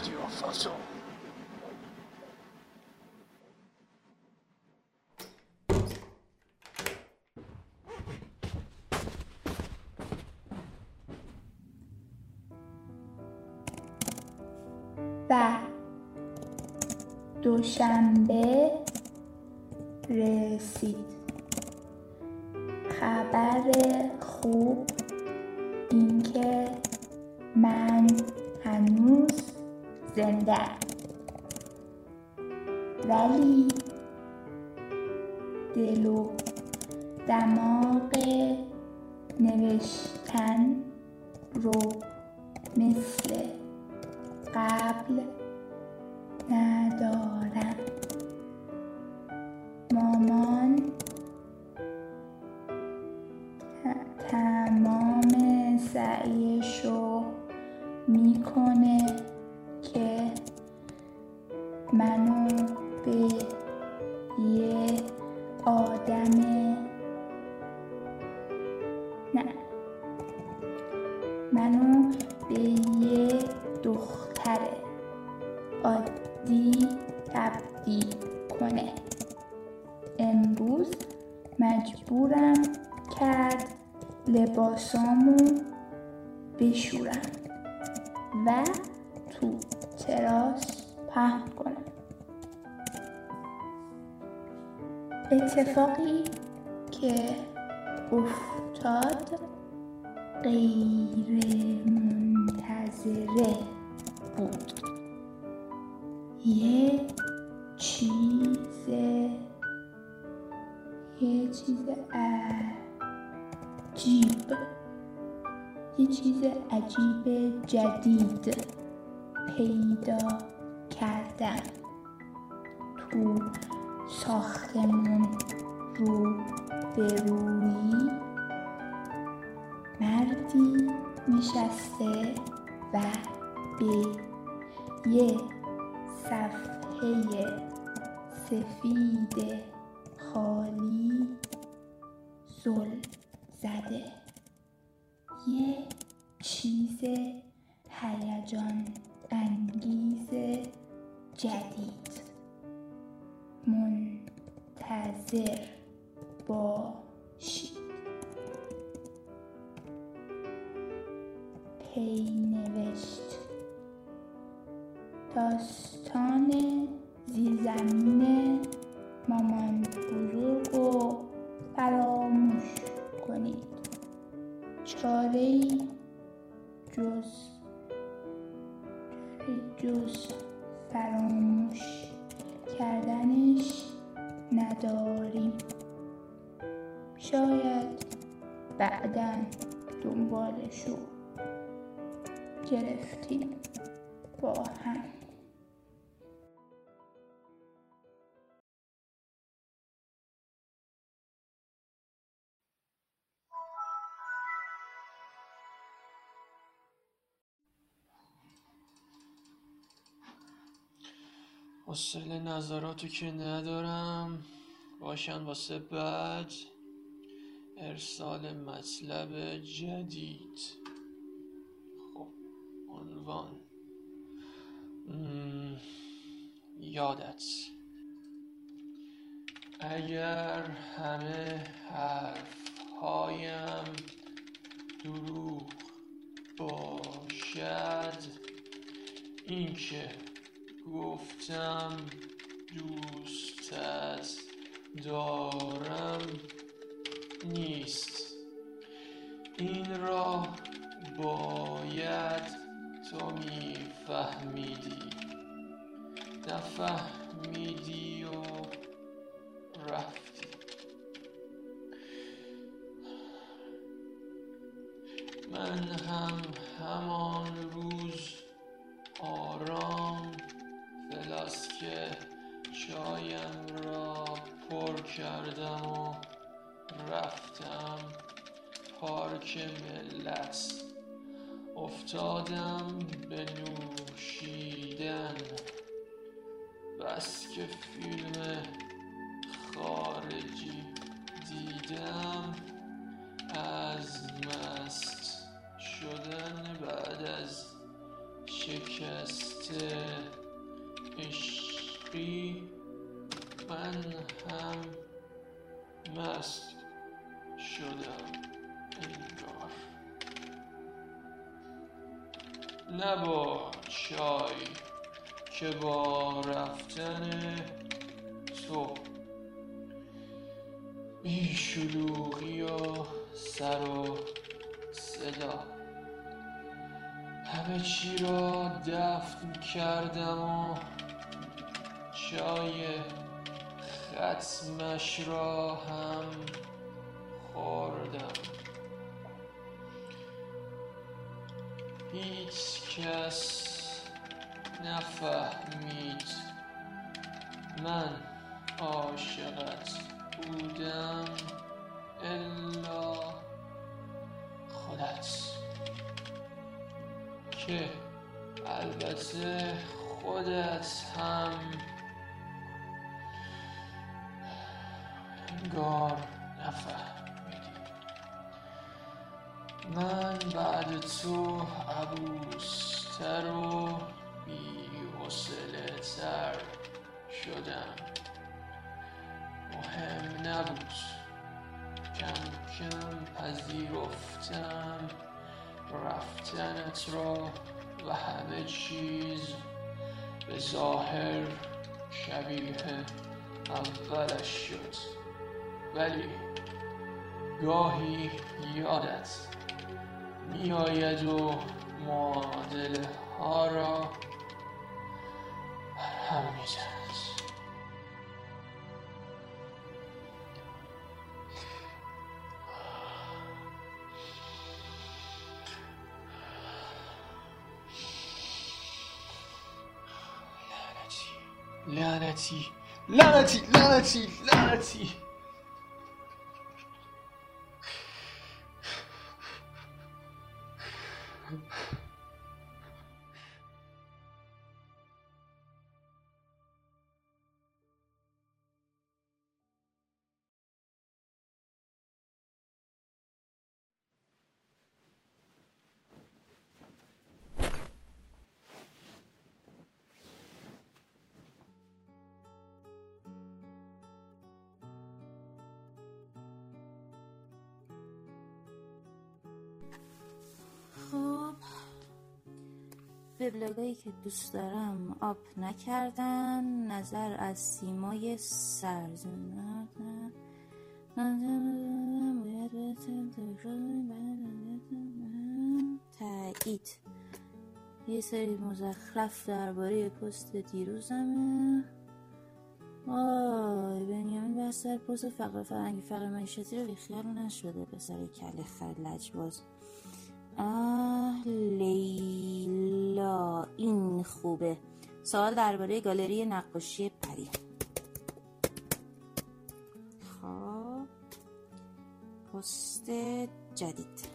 رادیو فازو. و دوشنبه رسید. خبر خوب این که من هنوز زنده‌ام، ولی دل و دماغ نوشتن رو مثل قبل ندارم. مامان تمام سعیشو میکنه که منو به یه دختر عادی تبدیل کنه. امروز مجبورم کرد لباسامو بشورم و تو تراس پهن کنم. اتفاقی که افتاد غیر منتظره بود. یه چیز عجیب جدید پیدا کردم. تو ساختمون رو به روی مردی نشسته و به یه صفحه سفید خالی زل زده. یه چیز هیجان انگیز جدید. منتظر باشید. پی نوشت. داستان زیرزمین مامان بزرگو فراموش کنید. چاره‌ای جز فراموش کردنش نداریم. شاید بعداً دنبالشو گرفتیم با هم. حوصله نظراتو که ندارم باشن واسه بعد. ارسال مطلب جدید. خب عنوان یادت. اگر همه حرفهایم دروغ باشد، این که گفتم دوستت دارم نیست. این را باید تو میفهمیدی. نفهمیدی و رفتی. من هم همان روز آرام فلاسک چایم را پر کردم و رفتم پارک ملت. افتادم به نوشیدن. بس که فیلم خارجی دیدم، از مست شدن بعد از شکسته عشقی من هم مست شدم انگار. نه با چای که با رفتن تو بی شلوغی و سر و صدا همه چی را دفن کردم و چای ختمش را هم خوردم. هیچ کس نفهمید من عاشقت بودم الا خودت، که البته خودت هم انگار نفهمیدی. من بعد تو عبوس‌تر و بی‌حوصله تر شدم. مهم نبود، کم کم پذیرفتم رفتنت را و همه چیز به ظاهر شبیه اولش شد. ولی گاهی یادت میآید و معادله ها را برهم می‌زند. لعنتی لعنتی لعنتی لعنتی. وبلاگایی که دوست دارم آپ نکردن. نظر از سیمای سرزنده تایید. یه سری مزخرف درباره پست دیروزمه. بنیامین بستر پست فقر فرنگی فقر معیشتی رو بیخیال نشده پسر کله خلج باز. لیلا این خوبه. سوال درباره گالری نقاشی پری. خب پست جدید.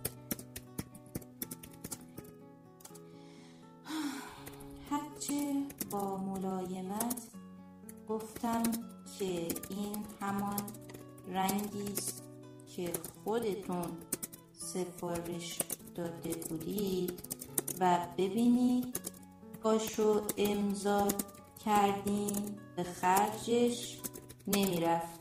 هرچه با ملایمت گفتم که این همان رنگیست که خودتون سفارش داده بودید و ببینید پاشو امضا کردین به خرجش نمیرفت.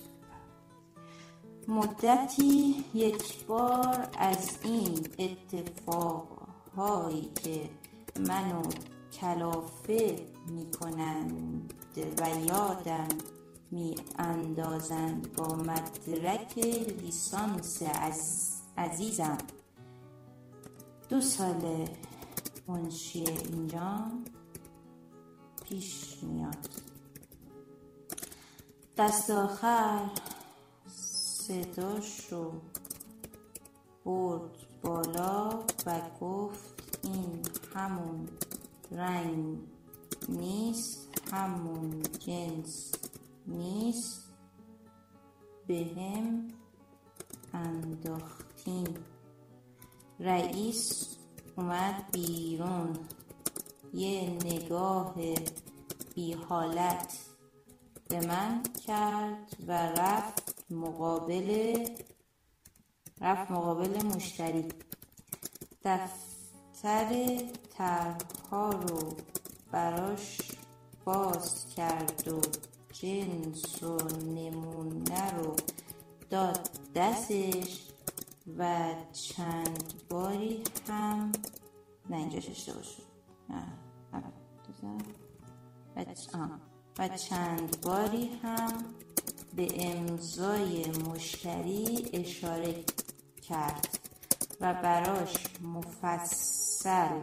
مدتی یک بار از این اتفاقهایی که منو کلافه میکنند و یادم میاندازند با مدرک لیسانس عزیزم 2 سال منشی اینجا پیش میاد. دست آخر صداشو برد بالا و گفت این همون رنگ نیست، همون جنس نیست، بهم انداختین. رئیس اومد بیرون، یه نگاه بی حالت به من کرد و رفت مقابل مشتری. دفتر طرح‌ها رو براش باز کرد و جنس و نمونه رو داد دستش و چند باری هم اینجاش اشتباه شد و چند باری هم به امضای مشتری اشاره کرد و براش مفصل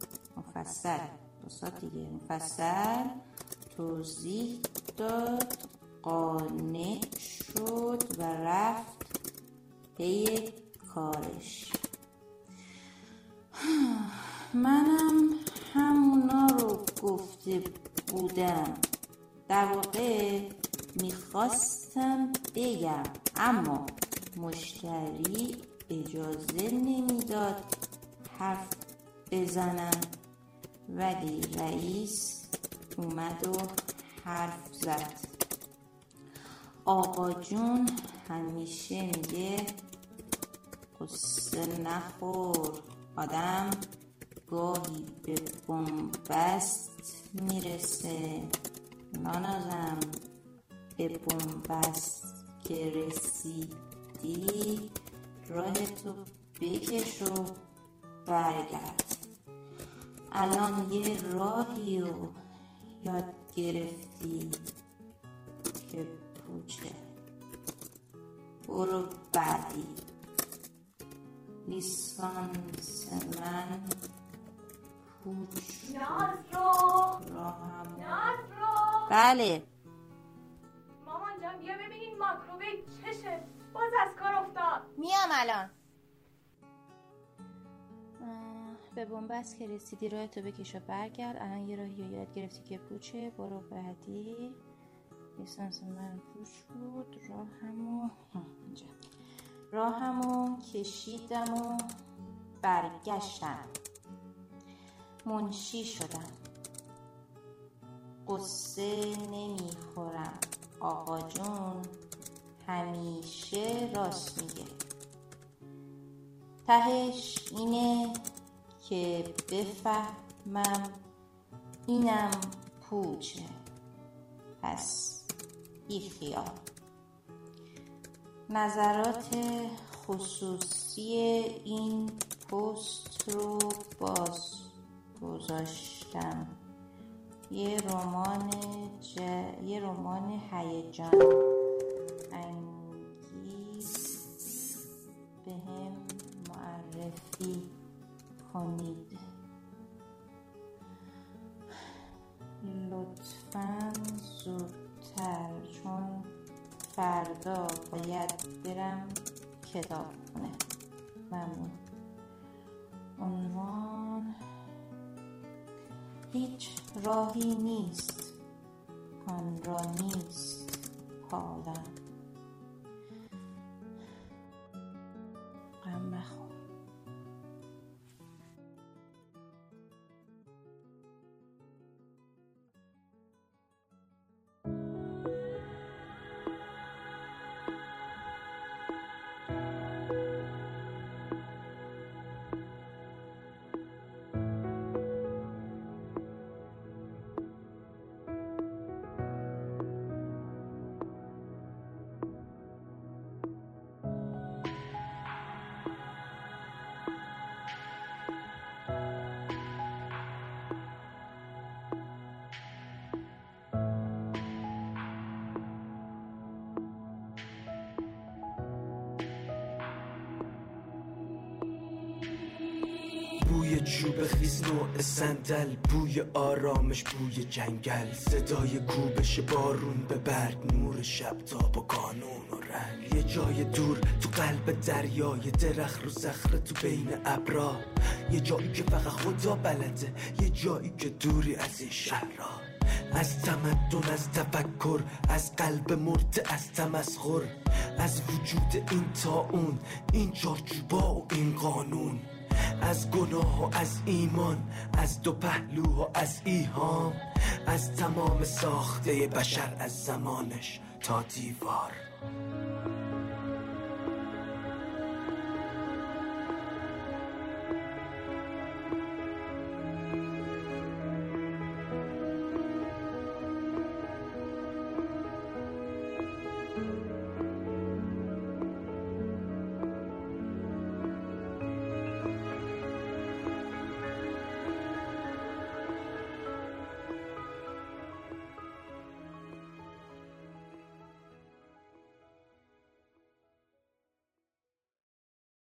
توضیح داد. قانع شد و رفت پی کارش. منم همونا رو گفته بودم، در واقع میخواستم بگم اما مشتری اجازه نمیداد حرف بزنم، ولی رئیس اومد و حرف زد. آقا جون همیشه میگه قصه نخور، آدم گاهی به بنبست میرسه. نانازم به بنبست که رسیدی راهتو بکش و برگرد. الان یه راهی رو یاد گرفتی که پوچه، برو بعدی. لیسانس من پوچ راهم. بله مامان جان بیا ببینین ماکروویو چشه، باز از کار افتاد. میام الان. به بنبست که رسیدی راهتو بکش و برگرد. الان یه راهی رو یاد گرفتی که پوچه، برو بعدی. لیسانس من پوچ بود، راهمو کشیدم و برگشتم. منشی شدم. قصه نمیخورم. آقا جون همیشه راست میگه. تهش اینه که بفهمم اینم پوچه، پس بی خیال. نظرات خصوصی این پست رو باز گذاشتم. یه رمان هیجان انگیز بهم معرفی کنید لطفاً زودتر، چون فردا باید برم کتابخونه. ممنون. عنوان هیچ راهی نیست آن را نیست پالم. غم مخور. بوی چوب خیس نوع صندل، بوی آرامش، بوی جنگل، صدای کوبش بارون به برگ، نور شب تاب و کانون و رنگ. یه جای دور تو قلب دریای درخت رو صخره تو بین ابرا، یه جایی که فقط خدا بلده، یه جایی که دوری از این شهرها، از تمدن، از تفکر، از قلب مرده، از تمسخر، از وجود این تا اون، این چارچوبا و این قانون، از گناه و از ایمان، از دو پهلو و از ایهام، از تمام ساخته بشر، از زمانش تا دیوار.